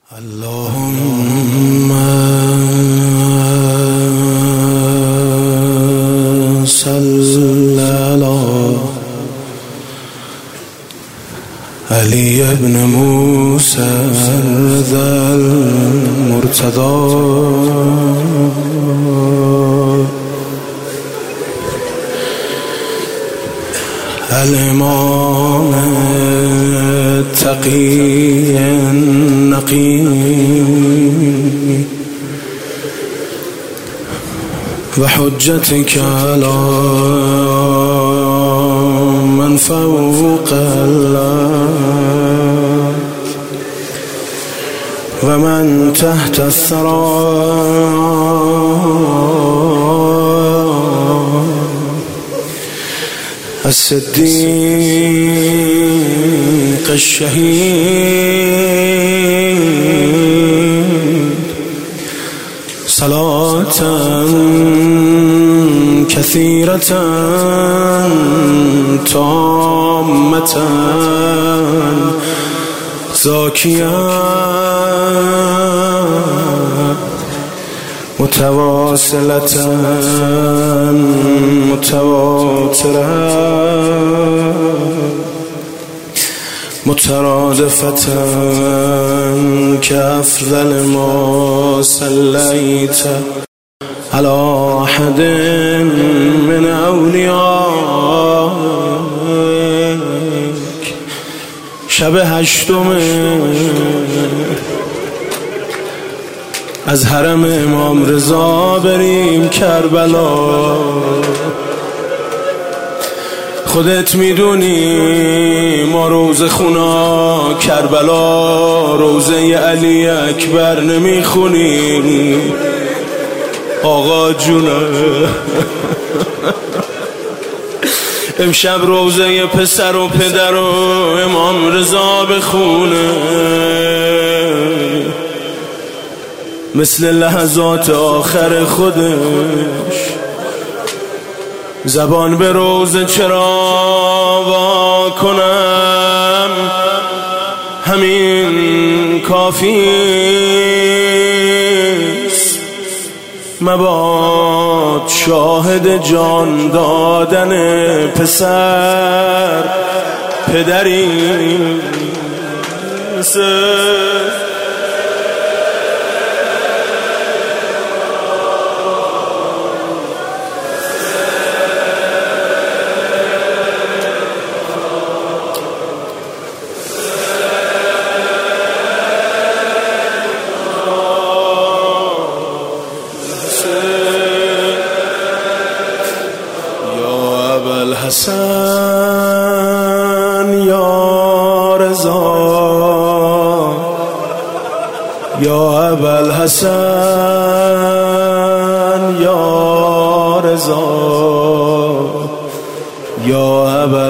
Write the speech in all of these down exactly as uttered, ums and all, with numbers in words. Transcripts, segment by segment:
اللهم صل على علي بن موسى ذا المرتضى الإمام التقي النقي وحجتك على من فوق الله ومن تحت الثرى الصديق الشهيد صلاة كثيرة تامة زاكية متواصلة متواترة مترادفة كأفضل ما صليت على أحد من أوليائك شب هشتم از حرم امام رضا بریم کربلا. خودت میدونی ما روزه خونا کربلا روزه علی اکبر نمیخونیم آقا جونه. امشب روزه پسر و پدر و امام رضا بخونه مثل لحظات آخر خودش. زبان به روزه چرا وا کنم همین کافیست. مباد شاهد جان دادن پسر پدری حسن یا رضا یا ابا الحسن یا رضا یا ابا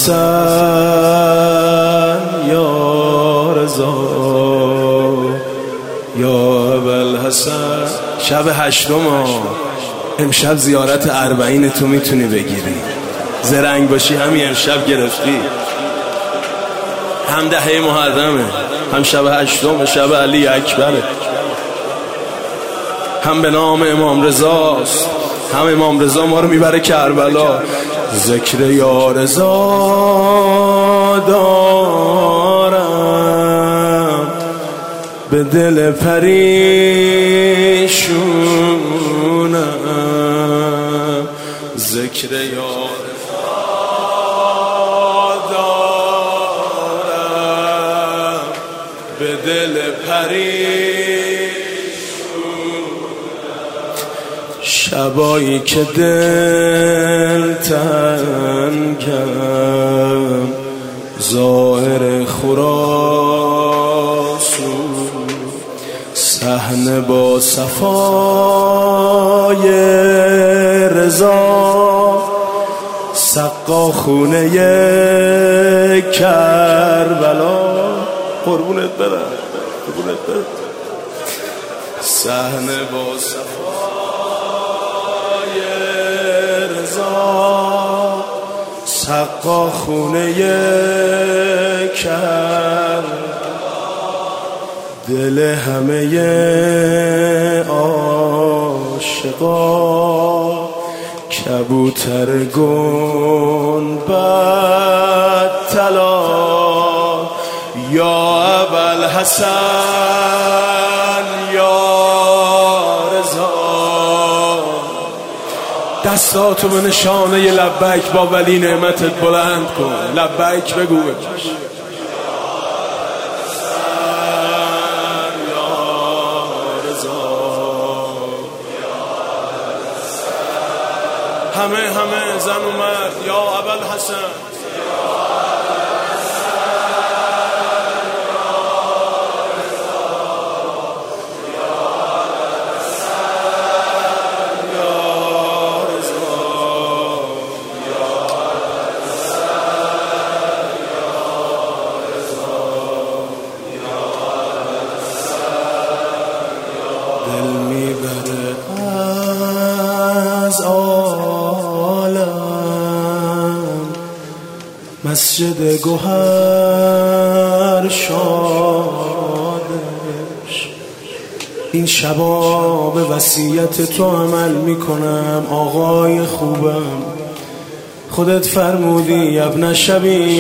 الحسن یا رضا یا ابا الحسن. شب هشتم امشب زیارت اربعین تو میتونی بگیری. زرنگ باشی همین امشب گرفتی. هم دهه محرمه، هم شب هشتم شب علی اکبره، هم به نام امام رضاست، هم امام رضا ما رو میبره کربلا. ذکر یا رضا دارم به دل پریشونم. ذکر یا به دل پریشون. شبایی که دل تنگم ظاهر خراسون صحنه با صفای رضا سقا خونه کربلا. قربونت برم قربونت برم. صحنه با صفای رضا سقا خونه کربلا. دل همه عاشقا کبوتر گنبد طلا یا ابوالحسن یا رضا. دستاتو به نشانه لبیک با ولی نعمتت بلند کن. لبیک بگو. همه همه زن و مرد یا ابوالحسن دل میبره از مسجد گوهر شادش. این شبا به وصیت تو عمل میکنم آقای خوبم. خودت فرمودی ابن شبی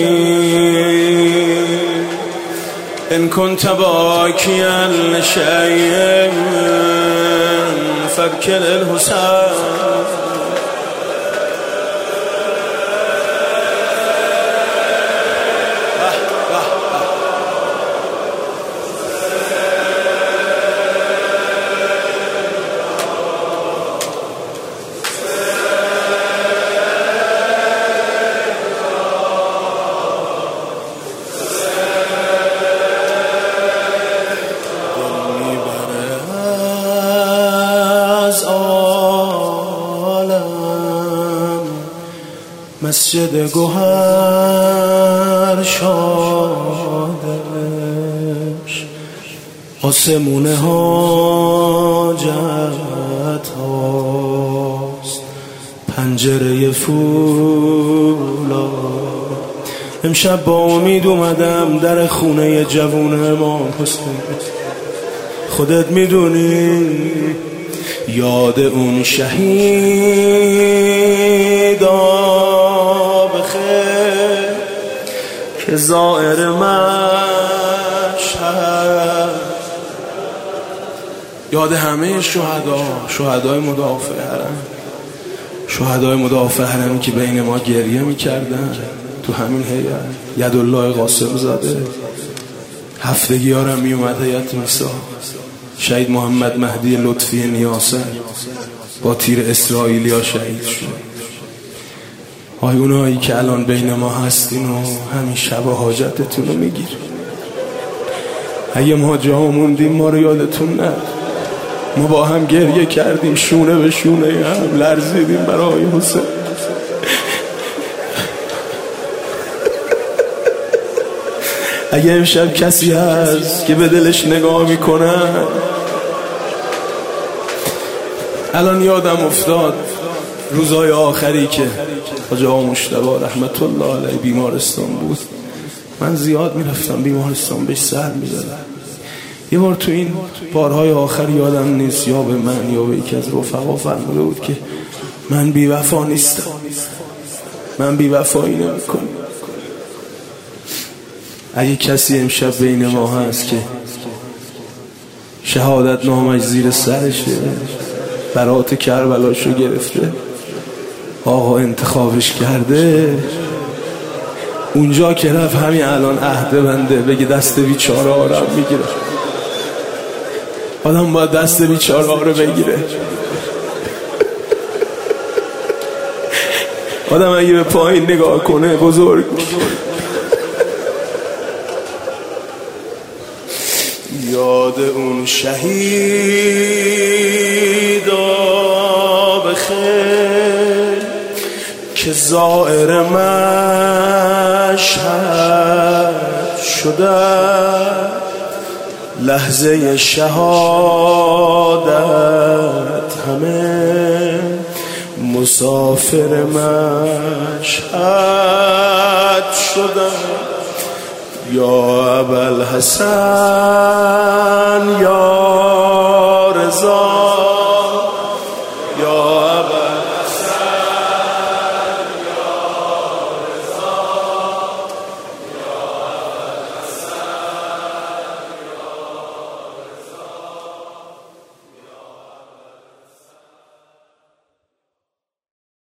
ان كنت باکیا لشیء فابکر الحسین. مسجد گوهر شادش. آسمون حاجت هاست پنجره فولا. امشب با امید اومدم در خونه جوون امام حسین. خودت میدونی یاد اون شهیدا که زائر مشهد. یاد همه شهدا، شهدای مدافع حرم، شهدای مدافع حرمی که بین ما گریه میکردن تو همین هیئت. یدالله قاسم زاده هفتگی ها رو میومد هیئت میسا. شهید محمد مهدی لطفی نیاسر با تیر اسرائیلی ها شهید شد. آی اونایی که الان بین ما هستین و همین شب حاجتتون رو میگیر. اگه ما جا موندیم ما رو یادتون نه. ما با هم گریه کردیم، شونه به شونه هم لرزیدیم برای حسین. اگه امشب کسی هست که به دلش نگاه میکنن، الان یادم افتاد روزای آخری که حاج آقا مجتبی رحمت الله علیه بیمارستان بود. من زیاد میرفتم بیمارستان بهش سر میدادم. یه بار تو این بارهای آخر یادم نیست یا به من یا به یکی از رفقا فرموده بود که من بی وفا نیستم، من بی وفایی نمیکنم. اگه کسی امشب بین ما هست که شهادت نامش زیر سرشه، برات کربلاشو گرفته، آقا انتخابش کرده، اونجا که رفت همین الان عهد بنده بگه دست بیچاره ها رو میگیره. آدم باید دست بیچاره ها رو بگیره. آدم اگه به پایین نگاه کنه بزرگ میشه. یاد اون شهیدا بخیر که زائر مشهد شده، لحظه شهادت همه مسافر مشهد شده. یا ابوالحسن یا